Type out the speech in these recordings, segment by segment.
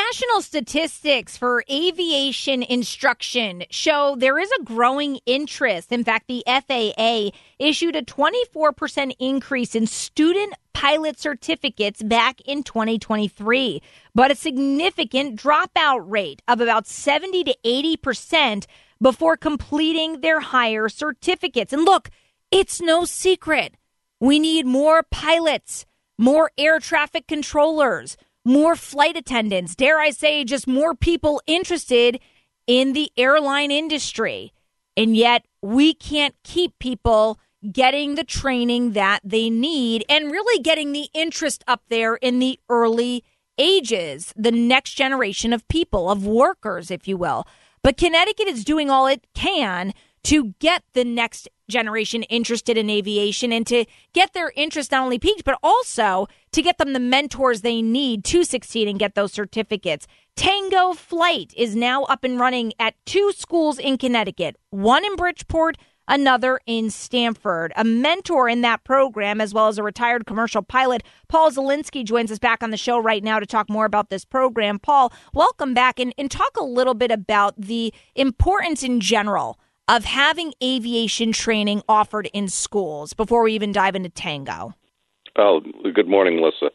National statistics for aviation instruction show there is a growing interest. In fact, the FAA issued a 24% increase in student pilot certificates back in 2023, but a significant dropout rate of about 70 to 80% before completing their higher certificates. And look, it's no secret. We need more pilots, more air traffic controllers, more flight attendants, dare I say, just more people interested in the airline industry. And yet we can't keep people getting the training that they need and really getting the interest up there in the early ages, the next generation of people, of workers, if you will. But Connecticut is doing all it can to get the next generation interested in aviation and to get their interest not only piqued, but also to get them the mentors they need to succeed and get those certificates. Tango Flight is now up and running at 2 schools in Connecticut, one in Bridgeport, another in Stamford. A mentor in that program, as well as a retired commercial pilot, Paul Zielinski, joins us back on the show right now to talk more about this program. Paul, welcome back, and talk a little bit about the importance in general of having aviation training offered in schools before we even dive into Tango. Oh, good morning, Melissa.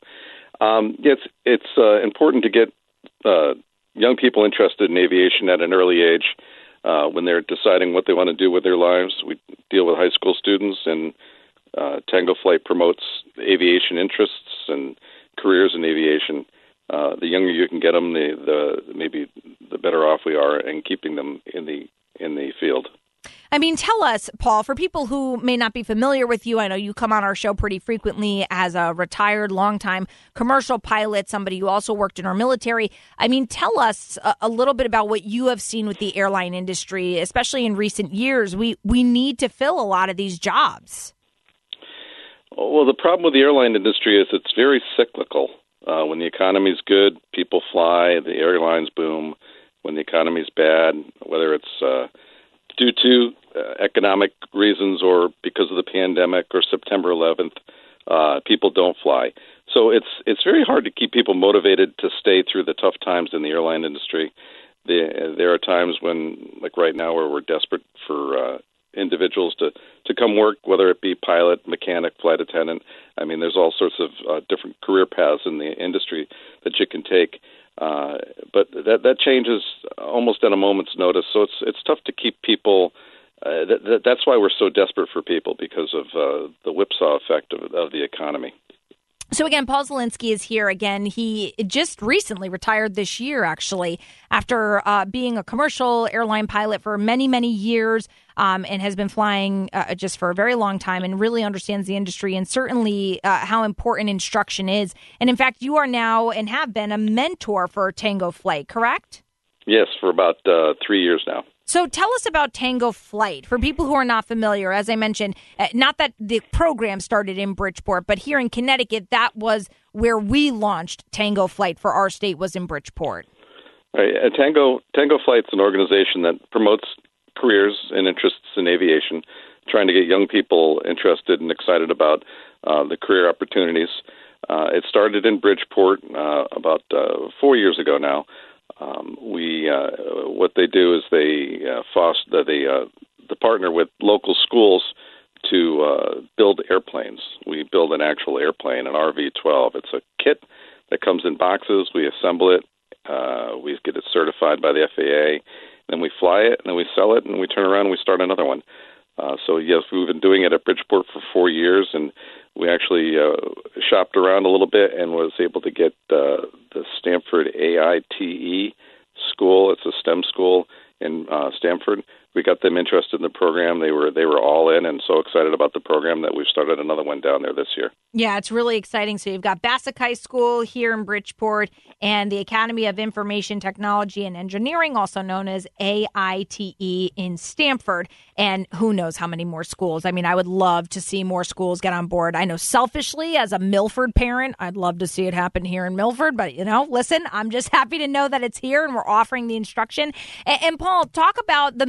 It's important to get young people interested in aviation at an early age when they're deciding what they want to do with their lives. We deal with high school students, and Tango Flight promotes aviation interests and careers in aviation. The younger you can get them, maybe the better off we are in keeping them in the field. I mean, tell us, Paul, for people who may not be familiar with you, I know you come on our show pretty frequently as a retired, longtime commercial pilot, somebody who also worked in our military. I mean, tell us a little bit about what you have seen with the airline industry, especially in recent years. We need to fill a lot of these jobs. Well, the problem with the airline industry is it's very cyclical. When the economy's good, people fly, the airlines boom. When the economy's bad, whether it's due to economic reasons or because of the pandemic or September 11th, people don't fly. So it's very hard to keep people motivated to stay through the tough times in the airline industry. There are times when, like right now, where we're desperate for individuals to come work, whether it be pilot, mechanic, flight attendant. I mean, there's all sorts of different career paths in the industry that you can take. But that changes almost at a moment's notice. So it's tough to keep people. That's why we're so desperate for people, because of the whipsaw effect of the economy. So again, Paul Zielinski is here again. He just recently retired this year, actually, after being a commercial airline pilot for many, many years, and has been flying just for a very long time and really understands the industry and certainly how important instruction is. And in fact, you are now and have been a mentor for Tango Flight, correct? Yes, for about 3 years now. So tell us about Tango Flight. For people who are not familiar, as I mentioned, not that the program started in Bridgeport, but here in Connecticut, that was where we launched Tango Flight for our state, was in Bridgeport. Right. Tango Flight's an organization that promotes careers and interests in aviation, trying to get young people interested and excited about the career opportunities. It started in Bridgeport about 4 years ago now. What they do is they partner with local schools to build airplanes. We build an actual airplane, an RV-12. It's a kit that comes in boxes. We assemble it. We get it certified by the FAA. Then we fly it, and then we sell it, and we turn around and we start another one. So, yes, we've been doing it at Bridgeport for 4 years, and we actually shopped around a little bit and was able to get the Stamford AITE school. It's a STEM school in Stamford. We got them interested in the program. They were all in and so excited about the program that we've started another one down there this year. Yeah, it's really exciting. So you've got Bassick High School here in Bridgeport and the Academy of Information Technology and Engineering, also known as AITE, in Stamford. And who knows how many more schools. I mean, I would love to see more schools get on board. I know selfishly, as a Milford parent, I'd love to see it happen here in Milford. But, listen, I'm just happy to know that it's here and we're offering the instruction. And Paul, talk about the mentor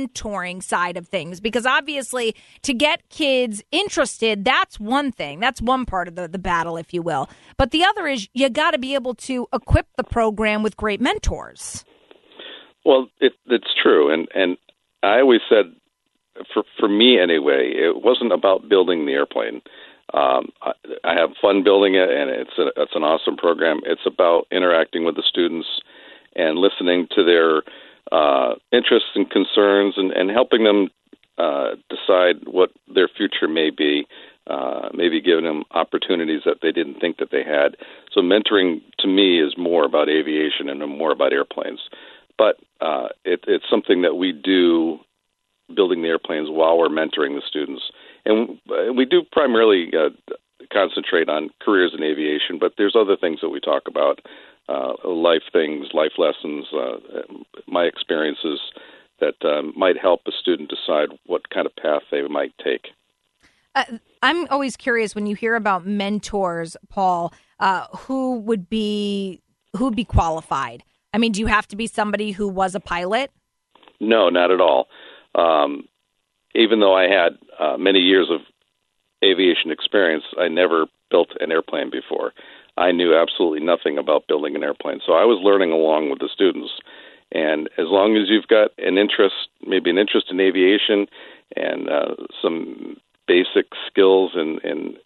mentoring side of things? Because obviously to get kids interested, that's one thing. That's one part of the battle, if you will. But the other is you got to be able to equip the program with great mentors. Well, it's true. And I always said, for me anyway, it wasn't about building the airplane. I have fun building it, and it's an awesome program. It's about interacting with the students and listening to their interests and concerns, and helping them decide what their future may be. Maybe giving them opportunities that they didn't think that they had. So mentoring to me is more about aviation and more about airplanes. But it's something that we do, building the airplanes while we're mentoring the students. And we do primarily concentrate on careers in aviation, but there's other things that we talk about, life things, life lessons, my experiences that might help a student decide what kind of path they might take. I'm always curious when you hear about mentors, Paul, who would be qualified? I mean, do you have to be somebody who was a pilot? No, not at all. Even though I had many years of aviation experience, I never built an airplane before. I knew absolutely nothing about building an airplane. So I was learning along with the students. And as long as you've got an interest, maybe an interest in aviation and some basic skills and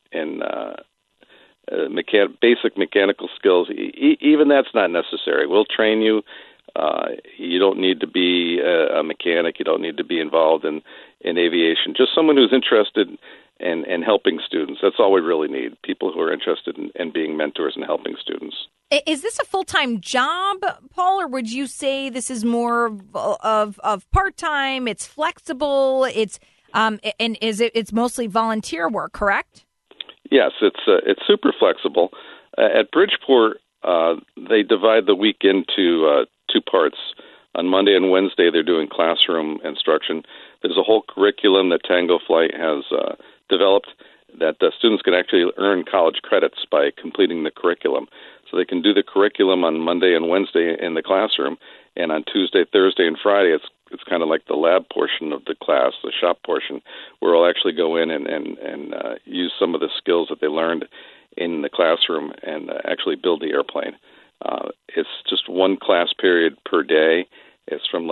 basic mechanical skills, even that's not necessary. We'll train you. You don't need to be a mechanic. You don't need to be involved in aviation. Just someone who's interested in helping students. That's all we really need, people who are interested in being mentors and helping students. Is this a full-time job, Paul, or would you say this is more of part-time, it's flexible, it's mostly volunteer work, correct? Yes, it's super flexible. At Bridgeport, they divide the week into two parts. On Monday and Wednesday, they're doing classroom instruction. There's a whole curriculum that Tango Flight has developed that students can actually earn college credits by completing the curriculum. So they can do the curriculum on Monday and Wednesday in the classroom, and on Tuesday, Thursday, and Friday, it's kind of like the lab portion of the class, the shop portion, where we'll actually go in and use some of the skills that they learned in the classroom and actually build the airplane. It's just one class period per day. It's from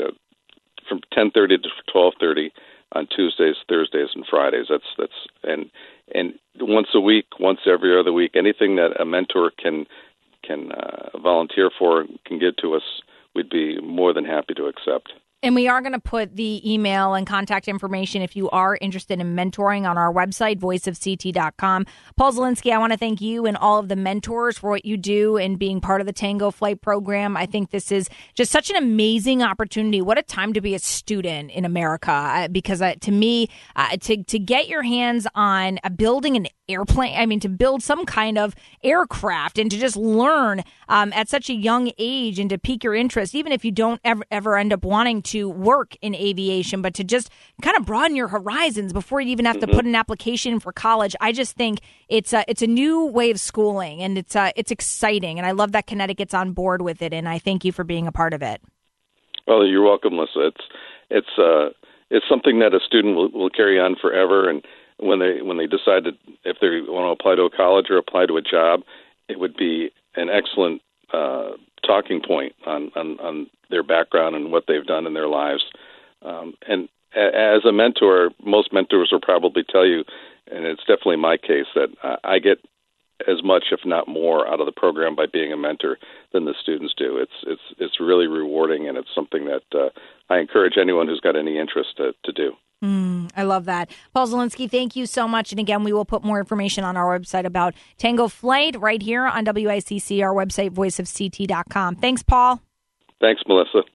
10:30 to 12:30 on Tuesdays, Thursdays, and Fridays. And once a week, once every other week, anything that a mentor can volunteer for, can get to us, we'd be more than happy to accept. And we are going to put the email and contact information if you are interested in mentoring on our website, voiceofct.com. Paul Zielinski, I want to thank you and all of the mentors for what you do and being part of the Tango Flight program. I think this is just such an amazing opportunity. What a time to be a student in America, because to me, to get your hands on building an airplane, to build some kind of aircraft and to just learn at such a young age and to pique your interest, even if you don't ever end up wanting to work in aviation, but to just kind of broaden your horizons before you even have to put an application for college. I just think it's a new way of schooling, and it's exciting, and I love that Connecticut's on board with it, and I thank you for being a part of it. Well, you're welcome, Melissa. It's something that a student will carry on forever, and when they decide if they want to apply to a college or apply to a job, it would be an excellent talking point on their background and what they've done in their lives. And as a mentor, most mentors will probably tell you, and it's definitely my case, that I get as much, if not more, out of the program by being a mentor than the students do. It's really rewarding, and it's something that I encourage anyone who's got any interest to do. I love that. Paul Zielinski, thank you so much. And again, we will put more information on our website about Tango Flight right here on WICC, our website, voiceofct.com. Thanks, Paul. Thanks, Melissa.